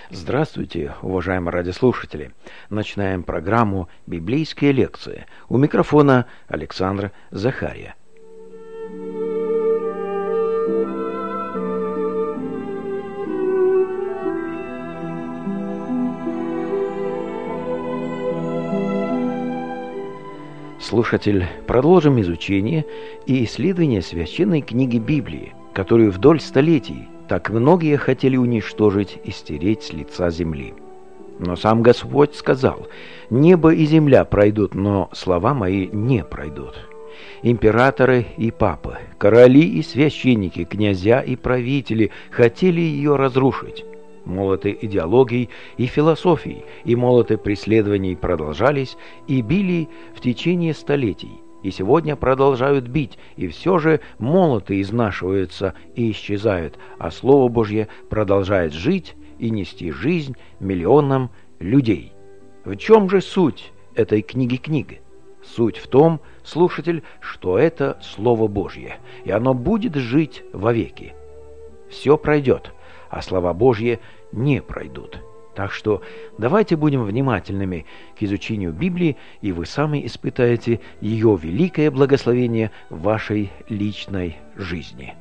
Здравствуйте, уважаемые радиослушатели! Начинаем программу «Библейские лекции». У микрофона Александр Захария. Слушатель, продолжим изучение и исследование священной книги Библии, которую вдоль столетий так многие хотели уничтожить и стереть с лица земли. Но сам Господь сказал: «Небо и земля пройдут, но слова мои не пройдут». Императоры и папы, короли и священники, князья и правители хотели ее разрушить. Молоты идеологий и философий и молоты преследований продолжались и били в течение столетий. И сегодня продолжают бить, и все же молоты изнашиваются и исчезают, а Слово Божье продолжает жить и нести жизнь миллионам людей. В чем же суть этой книги? Суть в том, слушатель, что это Слово Божье, и оно будет жить вовеки. Все пройдет, а слова Божьи не пройдут. Так что давайте будем внимательными к изучению Библии, и вы сами испытаете ее великое благословение в вашей личной жизни.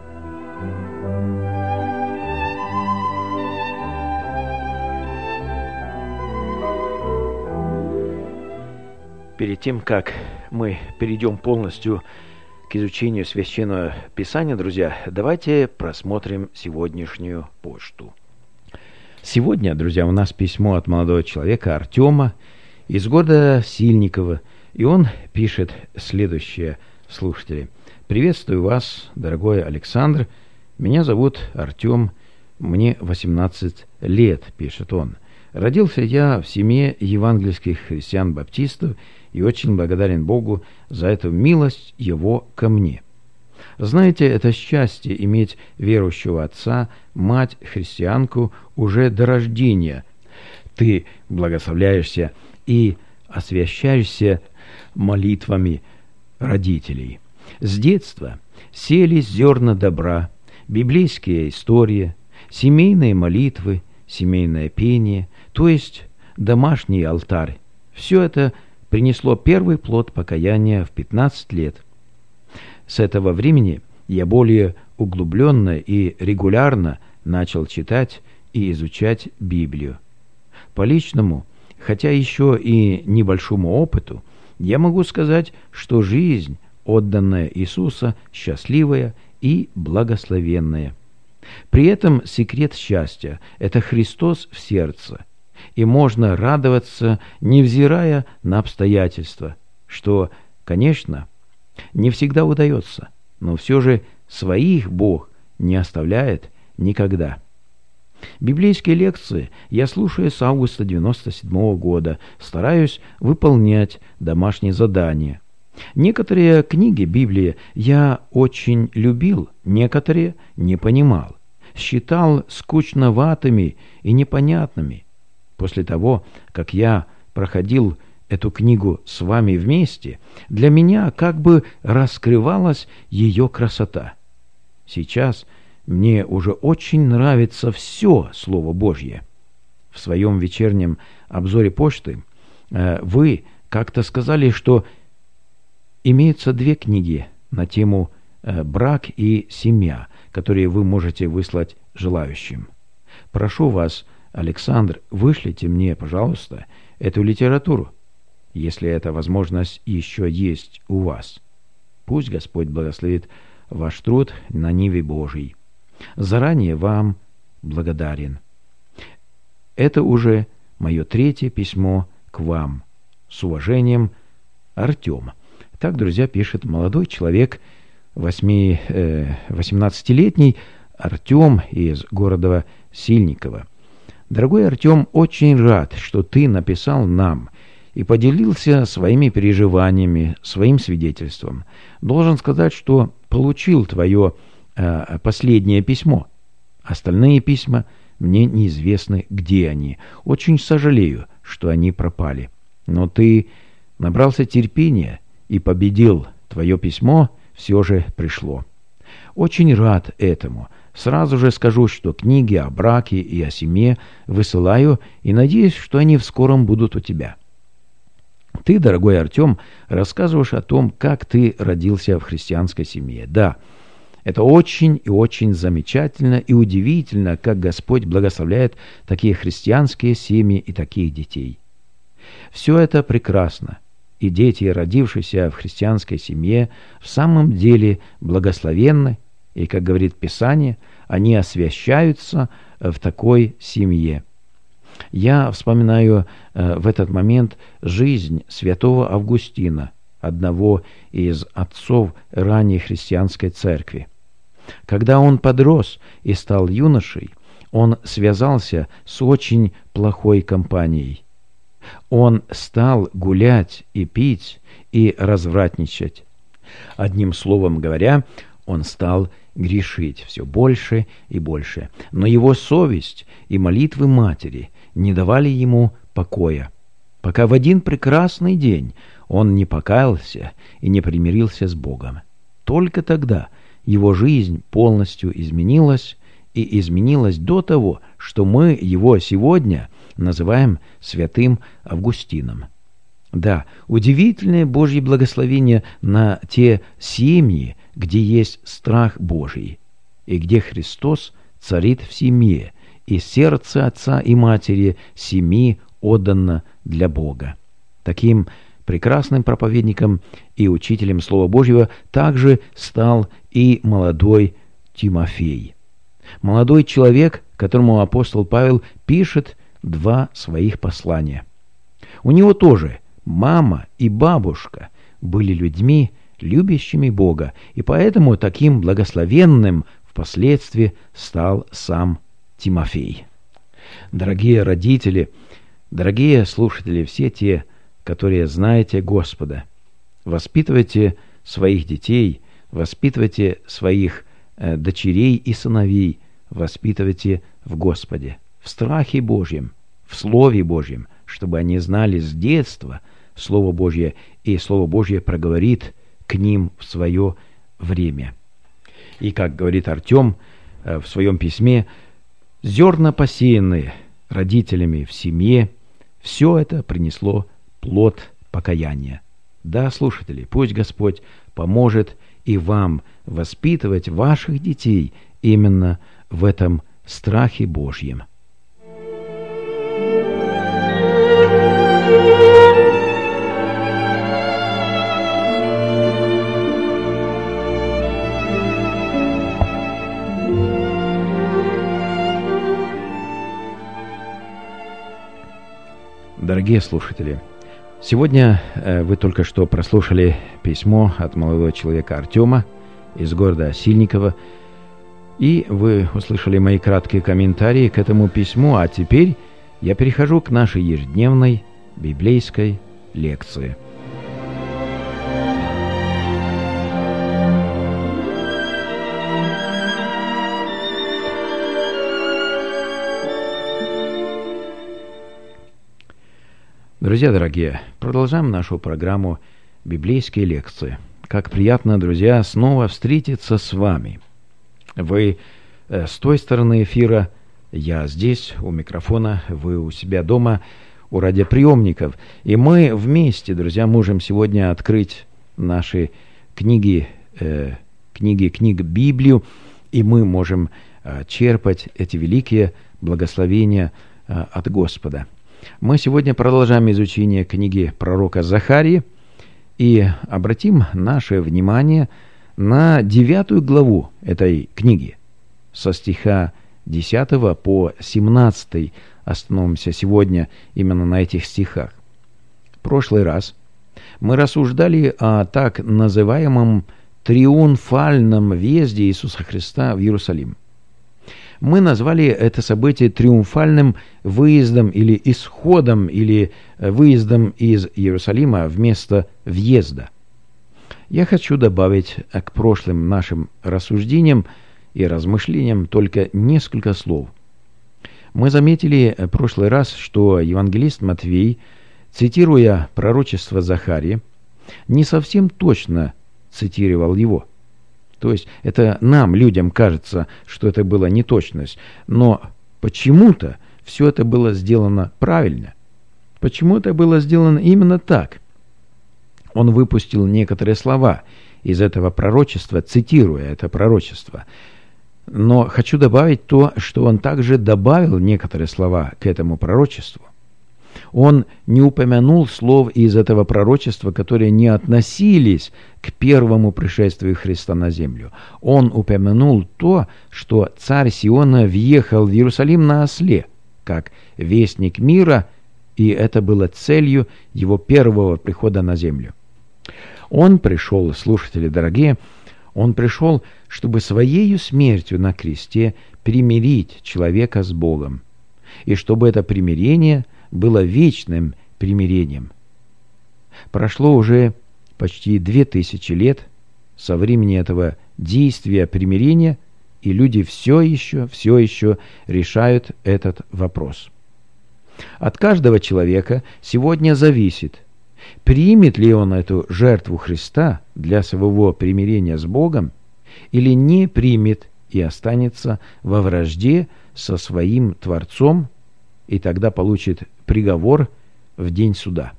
Перед тем, как мы перейдем полностью к изучению Священного Писания, друзья, давайте просмотрим сегодняшнюю почту. Сегодня, друзья, у нас письмо от молодого человека Артема из города Сильниково, и он пишет следующее: слушатели. «Приветствую вас, дорогой Александр. Меня зовут Артем, мне 18 лет», пишет он. «Родился я в семье евангельских христиан-баптистов и очень благодарен Богу за эту милость Его ко мне. Знаете, это счастье иметь верующего отца, мать христианку уже до рождения. Ты благословляешься и освящаешься молитвами родителей. С детства селись зерна добра, библейские истории, семейные молитвы, семейное пение, то есть домашний алтарь. Все это принесло первый плод покаяния в 15 лет. С этого времени я более углубленно и регулярно начал читать и изучать Библию. По личному, хотя еще и небольшому опыту, я могу сказать, что жизнь, отданная Иисуса, счастливая и благословенная. При этом секрет счастья – это Христос в сердце, и можно радоваться, невзирая на обстоятельства, что, конечно, не всегда удается, но все же своих Бог не оставляет никогда. Библейские лекции я слушаю с августа 1997 года, стараюсь выполнять домашние задания. Некоторые книги Библии я очень любил, некоторые не понимал, считал скучноватыми и непонятными. После того, как я проходил эту книгу с вами вместе, для меня как бы раскрывалась ее красота. Сейчас мне уже очень нравится все Слово Божье. В своем вечернем обзоре почты вы как-то сказали, что имеются две книги на тему «Брак и семья», которые вы можете выслать желающим. Прошу вас, Александр, вышлите мне, пожалуйста, эту литературу, если эта возможность еще есть у вас. Пусть Господь благословит ваш труд на ниве Божией. Заранее вам благодарен. Это уже мое 3-е письмо к вам. С уважением, Артем. Так, друзья, пишет молодой человек, 18-летний Артем из города Сильниково. Дорогой Артем, очень рад, что ты написал нам и поделился своими переживаниями, своим свидетельством. Должен сказать, что получил твое последнее письмо. Остальные письма мне неизвестны, где они. Очень сожалею, что они пропали. Но ты набрался терпения и победил. Твое письмо все же пришло. Очень рад этому. Сразу же скажу, что книги о браке и о семье высылаю и надеюсь, что они в скором будут у тебя. Ты, дорогой Артем, рассказываешь о том, как ты родился в христианской семье. Да, это очень и очень замечательно и удивительно, как Господь благословляет такие христианские семьи и таких детей. Все это прекрасно, и дети, родившиеся в христианской семье, в самом деле благословенны, и, как говорит Писание, они освящаются в такой семье. Я вспоминаю в этот момент жизнь святого Августина, одного из отцов ранней христианской церкви. Когда он подрос и стал юношей, он связался с очень плохой компанией. Он стал гулять и пить и развратничать. Одним словом говоря, он стал грешить все больше и больше. Но его совесть и молитвы матери не давали ему покоя, пока в один прекрасный день он не покаялся и не примирился с Богом. Только тогда его жизнь полностью изменилась, и изменилась до того, что мы его сегодня называем святым Августином. Да, удивительное Божье благословение на те семьи, где есть страх Божий, и где Христос царит в семье, и сердце отца и матери семьи отдано для Бога. Таким прекрасным проповедником и учителем Слова Божьего также стал и молодой Тимофей. Молодой человек, которому апостол Павел пишет 2 своих послания. У него тоже мама и бабушка были людьми, любящими Бога, и поэтому таким благословенным впоследствии стал сам Тимофей. Дорогие родители, дорогие слушатели, все те, которые знаете Господа, воспитывайте своих детей, воспитывайте своих дочерей и сыновей, воспитывайте в Господе, в страхе Божьем, в Слове Божьем, чтобы они знали с детства Слово Божье, и Слово Божье проговорит к ним в свое время. И, как говорит Артем в своем письме, зерна, посеянные родителями в семье, все это принесло плод покаяния. Да, слушатели, пусть Господь поможет и вам воспитывать ваших детей именно в этом страхе Божьем. Дорогие слушатели, сегодня вы только что прослушали письмо от молодого человека Артема из города Сильникова, и вы услышали мои краткие комментарии к этому письму, а теперь я перехожу к нашей ежедневной библейской лекции. Друзья дорогие, продолжаем нашу программу «Библейские лекции». Как приятно, друзья, снова встретиться с вами. Вы с той стороны эфира, я здесь, у микрофона, вы у себя дома, у радиоприемников. И мы вместе, друзья, можем сегодня открыть наши книги Библию, и мы можем черпать эти великие благословения от Господа. Мы сегодня продолжаем изучение книги пророка Захарии и обратим наше внимание на 9 главу этой книги. Со стиха 10 по 17 остановимся сегодня именно на этих стихах. В прошлый раз мы рассуждали о так называемом триумфальном въезде Иисуса Христа в Иерусалим. Мы назвали это событие триумфальным выездом или исходом, или выездом из Иерусалима вместо въезда. Я хочу добавить к прошлым нашим рассуждениям и размышлениям только несколько слов. Мы заметили в прошлый раз, что евангелист Матвей, цитируя пророчество Захарии, не совсем точно цитировал его. То есть это нам, людям, кажется, что это была неточность, но почему-то все это было сделано правильно. Почему это было сделано именно так? Он выпустил некоторые слова из этого пророчества, цитируя это пророчество. Но хочу добавить то, что он также добавил некоторые слова к этому пророчеству. Он не упомянул слов из этого пророчества, которые не относились к первому пришествию Христа на землю. Он упомянул то, что царь Сиона въехал в Иерусалим на осле, как вестник мира, и это было целью его первого прихода на землю. Он пришел, слушатели дорогие, он пришел, чтобы своею смертью на кресте примирить человека с Богом, и чтобы это примирение было вечным примирением. Прошло уже почти 2000 лет со времени этого действия примирения, и люди все еще решают этот вопрос. От каждого человека сегодня зависит, примет ли он эту жертву Христа для своего примирения с Богом, или не примет и останется во вражде со своим Творцом, и тогда получит приговор в день суда.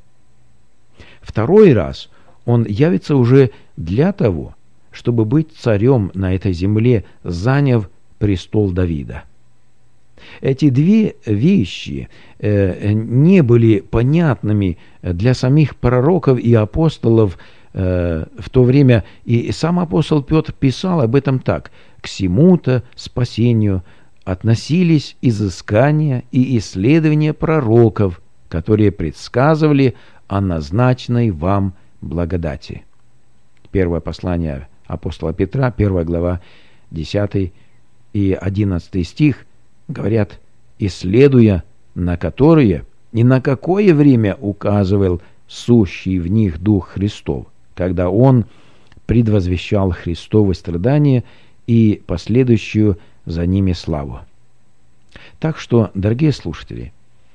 Второй раз он явится уже для того, чтобы быть царем на этой земле, заняв престол Давида. Эти две вещи не были понятными для самих пророков и апостолов в то время, и сам апостол Петр писал об этом так: «К сему-то спасению относились изыскания и исследования пророков, которые предсказывали о назначенной вам благодати». Первое послание апостола Петра, 1 глава, 10 и 11 стих говорят: «Исследуя, на которые и на какое время указывал сущий в них Дух Христов, когда Он предвозвещал Христовы страдания и последующую за ними славу». Так что, дорогие слушатели,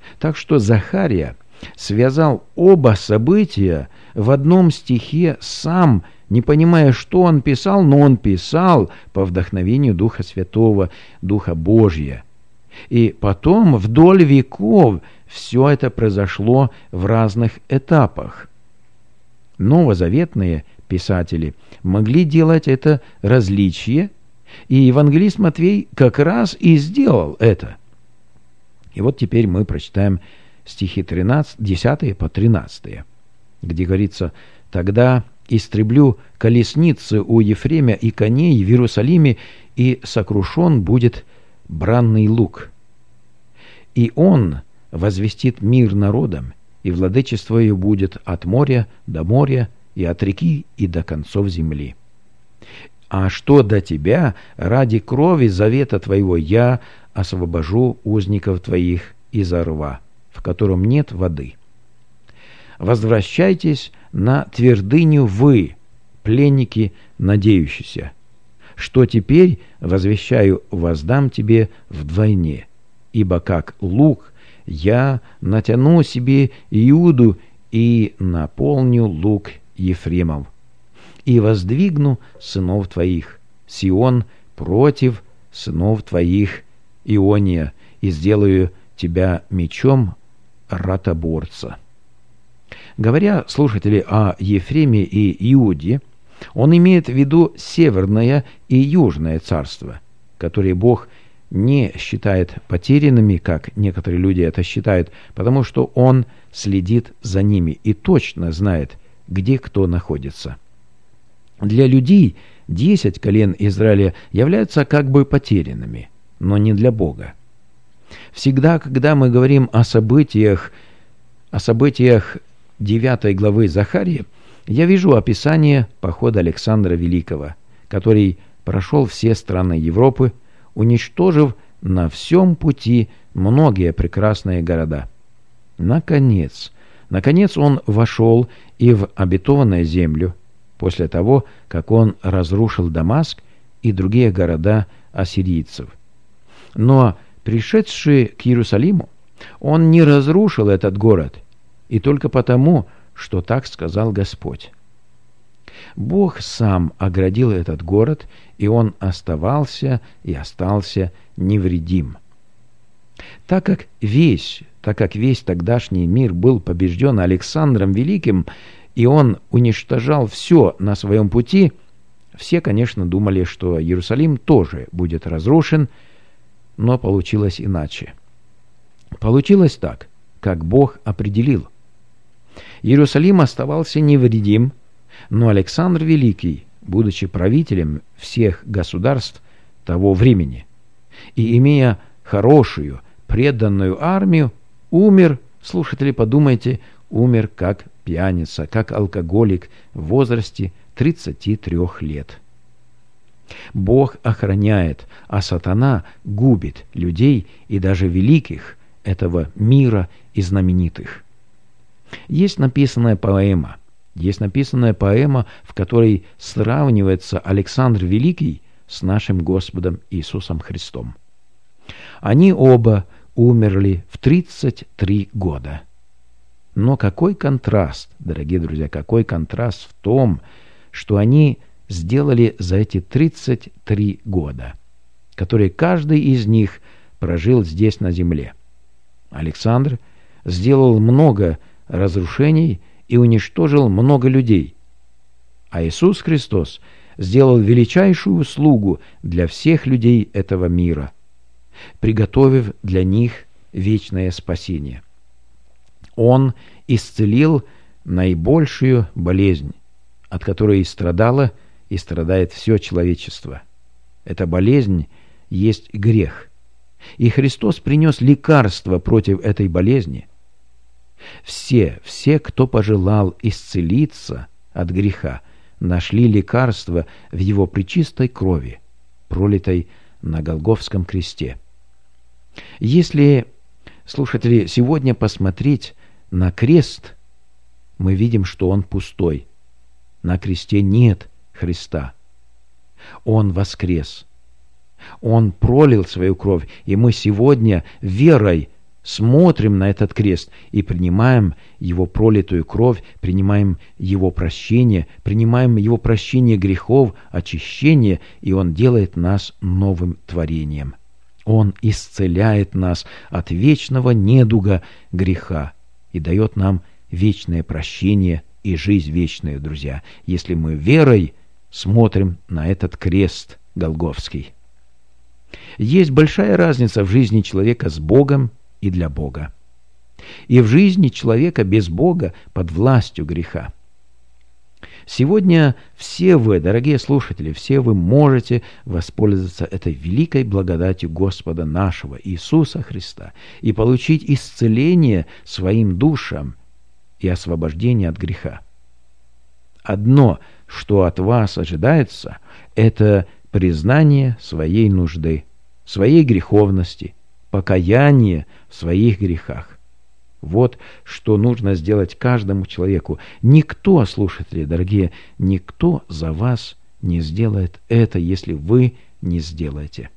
Захария связал оба события в одном стихе сам, не понимая, что он писал, но он писал по вдохновению Духа Святого, Духа Божия. И потом, вдоль веков, все это произошло в разных этапах. Новозаветные писатели могли делать это различие, и евангелист Матвей как раз и сделал это. И вот теперь мы прочитаем стихи 10 по 13, где говорится: «Тогда истреблю колесницы у Ефремя и коней в Иерусалиме, и сокрушен будет бранный лук. И он возвестит мир народам, и владычество ее будет от моря до моря, и от реки и до концов земли. А что до тебя, ради крови завета твоего я освобожу узников твоих изо рва, в котором нет воды. Возвращайтесь на твердыню вы, пленники, надеющиеся, что теперь, возвещаю, воздам тебе вдвойне, ибо как лук я натяну себе Иуду и наполню лук Ефремов, и воздвигну сынов твоих, Сион, против сынов твоих, Иония, и сделаю тебя мечом ратоборца». Говоря, слушатели, о Ефреме и Иуде, он имеет в виду Северное и Южное царство, которые Бог не считает потерянными, как некоторые люди это считают, потому что Он следит за ними и точно знает, где кто находится. Для людей 10 колен Израиля являются как бы потерянными, но не для Бога. Всегда, когда мы говорим о событиях 9 главы Захарии, я вижу описание похода Александра Великого, который прошел все страны Европы, уничтожив на всем пути многие прекрасные города. Наконец он вошел и в обетованную землю, после того, как он разрушил Дамаск и другие города ассирийцев. Но, пришедший к Иерусалиму, он не разрушил этот город, и только потому, что так сказал Господь. Бог сам оградил этот город, и он оставался и остался невредим. Так как весь тогдашний мир был побежден Александром Великим, и он уничтожал все на своем пути, все, конечно, думали, что Иерусалим тоже будет разрушен, но получилось иначе. Получилось так, как Бог определил. Иерусалим оставался невредим, но Александр Великий, будучи правителем всех государств того времени и имея хорошую, преданную армию, умер, слушатели, подумайте, умер как пьяница, как алкоголик в возрасте 33 лет. Бог охраняет, а сатана губит людей и даже великих этого мира и знаменитых. Есть написанная поэма, в которой сравнивается Александр Великий с нашим Господом Иисусом Христом. Они оба умерли в 33 года. Но какой контраст, дорогие друзья, какой контраст в том, что они сделали за эти 33 года, которые каждый из них прожил здесь на земле. Александр сделал много разрушений и уничтожил много людей, а Иисус Христос сделал величайшую услугу для всех людей этого мира, приготовив для них вечное спасение. Он исцелил наибольшую болезнь, от которой страдало и страдает все человечество. Эта болезнь есть грех. И Христос принес лекарство против этой болезни. Все, кто пожелал исцелиться от греха, нашли лекарство в Его пречистой крови, пролитой на Голгофском кресте. Если, слушатели, сегодня посмотреть на крест, мы видим, что он пустой. На кресте нет Христа. Он воскрес. Он пролил свою кровь, и мы сегодня верой смотрим на этот крест и принимаем Его пролитую кровь, принимаем Его прощение грехов, очищение, и Он делает нас новым творением. Он исцеляет нас от вечного недуга греха и дает нам вечное прощение и жизнь вечную, друзья, если мы верой смотрим на этот крест Голгофский. Есть большая разница в жизни человека с Богом и для Бога, и в жизни человека без Бога под властью греха. Сегодня все вы, дорогие слушатели, все вы можете воспользоваться этой великой благодатью Господа нашего Иисуса Христа и получить исцеление своим душам и освобождение от греха. Одно, что от вас ожидается, это признание своей нужды, своей греховности, покаяние в своих грехах. Вот что нужно сделать каждому человеку. Никто, слушатели дорогие, никто за вас не сделает это, если вы не сделаете.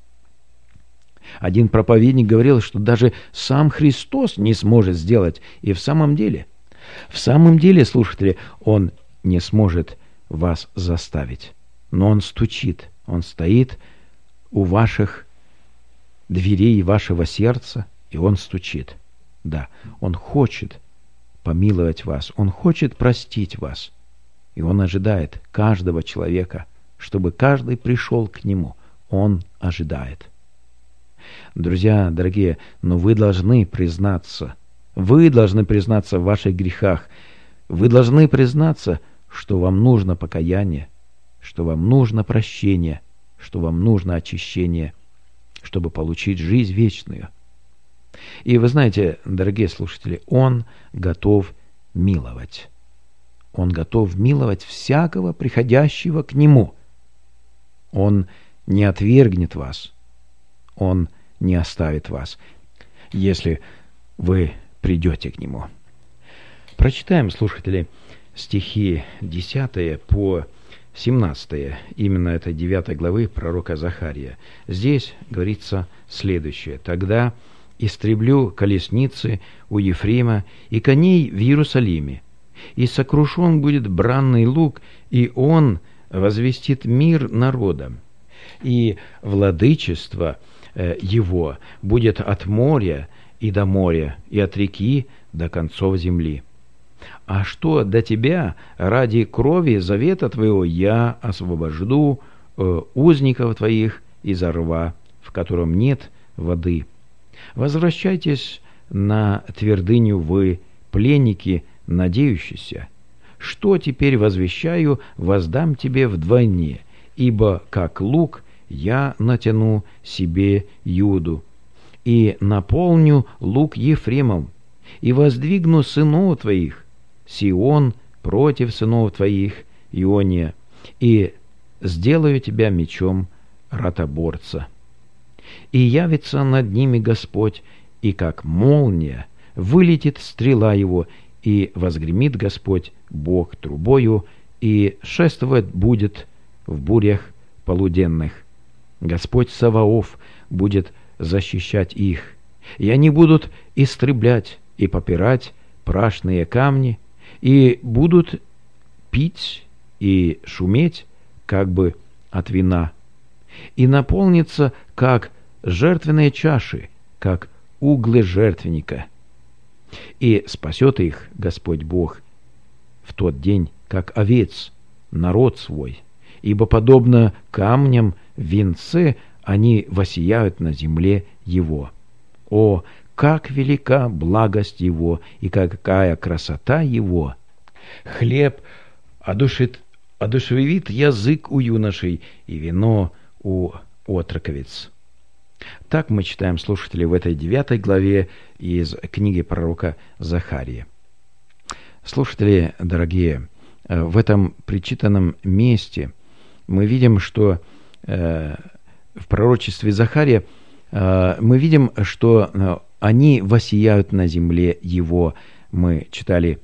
Один проповедник говорил, что даже сам Христос не сможет сделать. И в самом деле, слушатели, Он не сможет вас заставить. Но Он стучит, Он стоит у ваших дверей вашего сердца, и Он стучит. Да, Он хочет помиловать вас, Он хочет простить вас. И Он ожидает каждого человека, чтобы каждый пришел к Нему. Он ожидает. Друзья, дорогие, но вы должны признаться в ваших грехах. Вы должны признаться, что вам нужно покаяние, что вам нужно прощение, что вам нужно очищение, чтобы получить жизнь вечную. И вы знаете, дорогие слушатели, Он готов миловать. Он готов миловать всякого приходящего к Нему. Он не отвергнет вас. Он не оставит вас, если вы придете к Нему. Прочитаем, слушатели, стихи 10 по 17, именно это 9 главы пророка Захария. Здесь говорится следующее. «Тогда истреблю колесницы у Ефрема и коней в Иерусалиме, И сокрушен будет бранный лук, и он возвестит мир народам. И владычество его будет от моря и до моря, и от реки до концов земли. А что до тебя, ради крови завета твоего я освобожду узников твоих из рва, в котором нет воды. Возвращайтесь на твердыню вы, пленники, надеющиеся. Что теперь возвещаю, воздам тебе вдвойне, ибо как лук я натяну себе Юду, и наполню лук Ефремов, и воздвигну сынов твоих, Сион против сынов твоих, Иония, и сделаю тебя мечом ротоборца. И явится над ними Господь, и как молния вылетит стрела его, и возгремит Господь Бог трубою, и шествовать будет в бурях полуденных. Господь Саваоф будет защищать их, и они будут истреблять и попирать прашные камни, и будут пить и шуметь, как бы от вина, и наполнится, как жертвенные чаши, как углы жертвенника. И спасет их Господь Бог в тот день, как овец, народ свой, ибо подобно камням в венце они воссияют на земле его. О, как велика благость его, и какая красота его! Хлеб одушевит язык у юношей, и вино у отроковиц. Так мы читаем, слушатели, в этой 9 главе из книги пророка Захарии. Слушатели, дорогие, в этом прочитанном месте мы видим, что в пророчестве Захария мы видим, что они воссияют на земле его. Мы читали,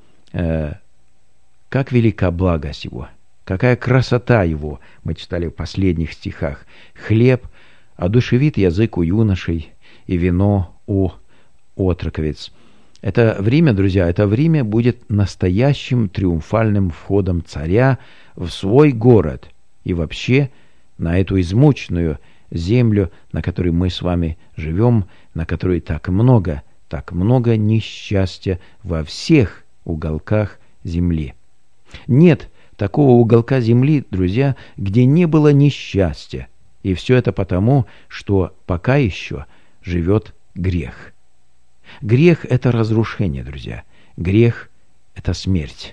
как велика благость его, какая красота его. Мы читали в последних стихах. Хлеб одушевит язык у юношей, и вино у отроковиц. Это время, друзья, это время будет настоящим триумфальным входом царя в свой город и вообще на эту измученную землю, на которой мы с вами живем, на которой так много несчастья во всех уголках земли. Нет такого уголка земли, друзья, где не было несчастья. И все это потому, что пока еще живет грех. Грех – это разрушение, друзья. Грех – это смерть.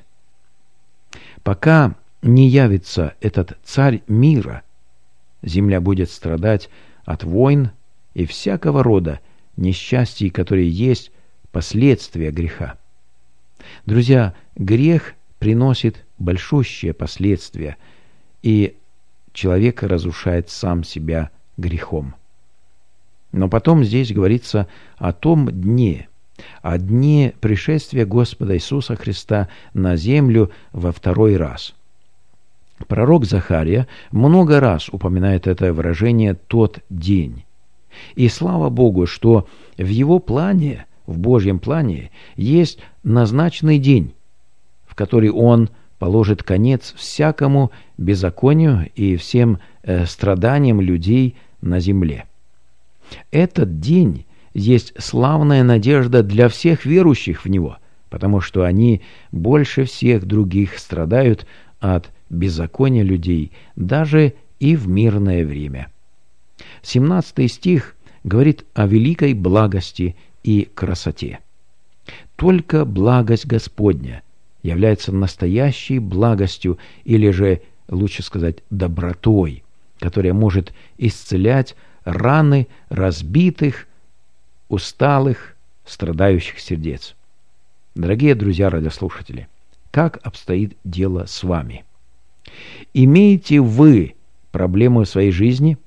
Пока не явится этот царь мира, земля будет страдать от войн и всякого рода несчастий, которые есть последствия греха. Друзья, грех приносит большущие последствия, и человек разрушает сам себя грехом. Но потом здесь говорится о том дне, о дне пришествия Господа Иисуса Христа на землю во второй раз. Пророк Захария много раз упоминает это выражение «тот день». И слава Богу, что в его плане, в Божьем плане, есть назначенный день, в который Он положит конец всякому беззаконию и всем страданиям людей на земле. Этот день есть славная надежда для всех верующих в Него, потому что они больше всех других страдают от беззакония людей, даже и в мирное время. 17 стих говорит о великой благости и красоте. Только благость Господня является настоящей благостью, или же, лучше сказать, добротой, которая может исцелять раны разбитых, усталых, страдающих сердец. Дорогие друзья радиослушатели, как обстоит дело с вами? Имеете вы проблему в своей жизни?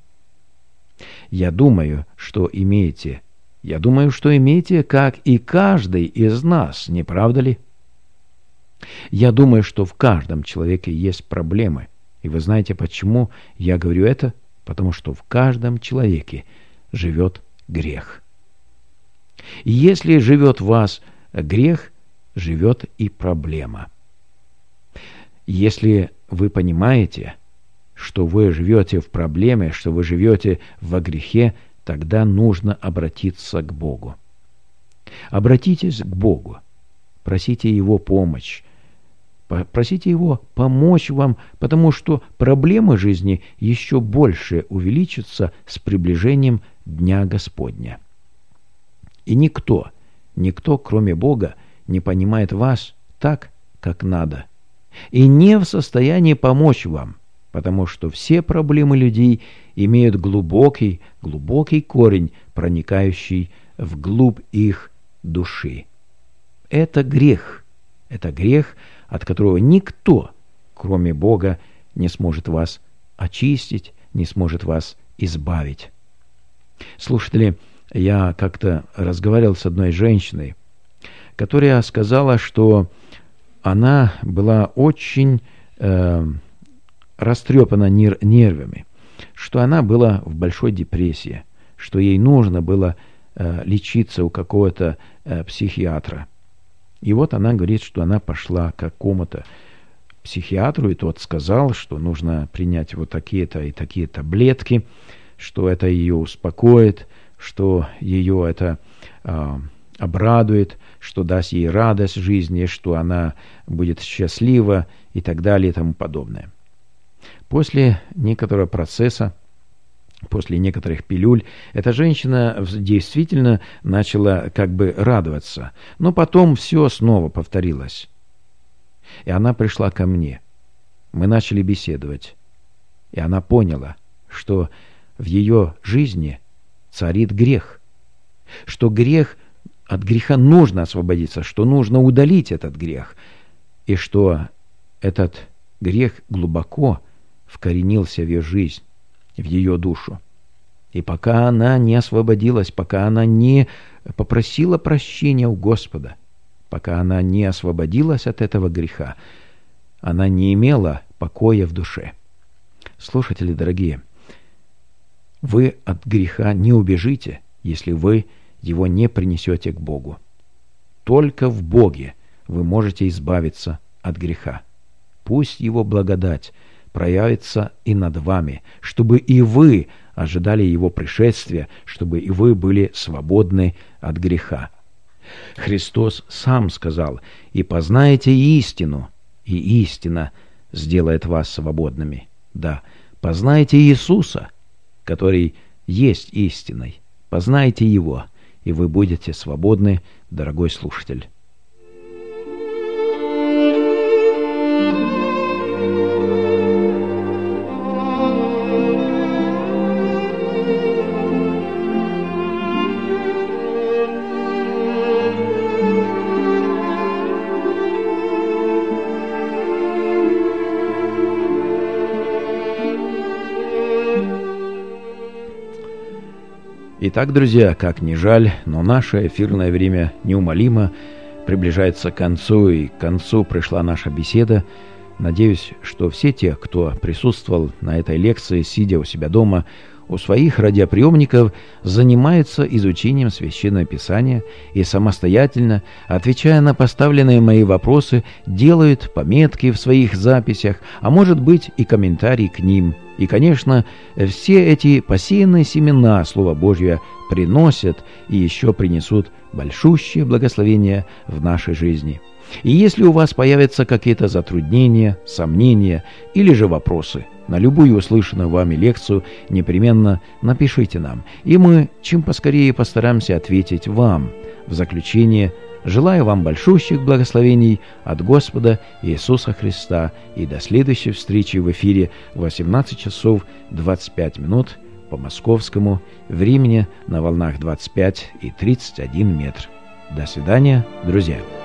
Я думаю, что имеете. Я думаю, что имеете, как и каждый из нас, не правда ли? Я думаю, что в каждом человеке есть проблемы. И вы знаете, почему я говорю это? Потому что в каждом человеке живет грех. И если живет в вас грех, живет и проблема. Если вы понимаете, что вы живете в проблеме, что вы живете во грехе, тогда нужно обратиться к Богу. Обратитесь к Богу, просите Его помощь, просите Его помочь вам, потому что проблемы жизни еще больше увеличатся с приближением Дня Господня. И никто, кроме Бога, не понимает вас так, как надо, и не в состоянии помочь вам, потому что все проблемы людей имеют глубокий корень, проникающий вглубь их души. Это грех, от которого никто, кроме Бога, не сможет вас очистить, не сможет вас избавить. Слушатели, я как-то разговаривал с одной женщиной, которая сказала, что она была очень растрепана нервами, что она была в большой депрессии, что ей нужно было лечиться у какого-то психиатра. И вот она говорит, что она пошла к какому-то психиатру, и тот сказал, что нужно принять вот такие-то и такие таблетки, что это ее успокоит, что ее это обрадует, что даст ей радость в жизни, что она будет счастлива и так далее и тому подобное. После некоторого процесса, после некоторых пилюль, эта женщина действительно начала как бы радоваться, но потом все снова повторилось. И она пришла ко мне. Мы начали беседовать, и она поняла, что в ее жизни царит грех, что от греха нужно освободиться, что нужно удалить этот грех, и что этот грех глубоко вкоренился в ее жизнь, в ее душу. И пока она не освободилась, пока она не попросила прощения у Господа, пока она не освободилась от этого греха, она не имела покоя в душе. Слушатели дорогие, вы от греха не убежите, если вы его не принесете к Богу. Только в Боге вы можете избавиться от греха. Пусть Его благодать проявится и над вами, чтобы и вы ожидали Его пришествия, чтобы и вы были свободны от греха. Христос сам сказал: «И познаете истину, и истина сделает вас свободными». Да, познайте Иисуса, который есть истиной. Познайте Его, и вы будете свободны, дорогой слушатель. Итак, друзья, как ни жаль, но наше эфирное время неумолимо приближается к концу, и к концу пришла наша беседа. Надеюсь, что все те, кто присутствовал на этой лекции, сидя у себя дома, у своих радиоприемников, занимаются изучением Священного Писания и самостоятельно, отвечая на поставленные мои вопросы, делают пометки в своих записях, а может быть и комментарии к ним. И, конечно, все эти посеянные семена Слова Божьего приносят и еще принесут большущее благословение в нашей жизни. И если у вас появятся какие-то затруднения, сомнения или же вопросы на любую услышанную вами лекцию, непременно напишите нам, и мы чем поскорее постараемся ответить вам. В заключение желаю вам большущих благословений от Господа Иисуса Христа, и до следующей встречи в эфире в 18 часов 25 минут по московскому времени на волнах 25 и 31 метр. До свидания, друзья!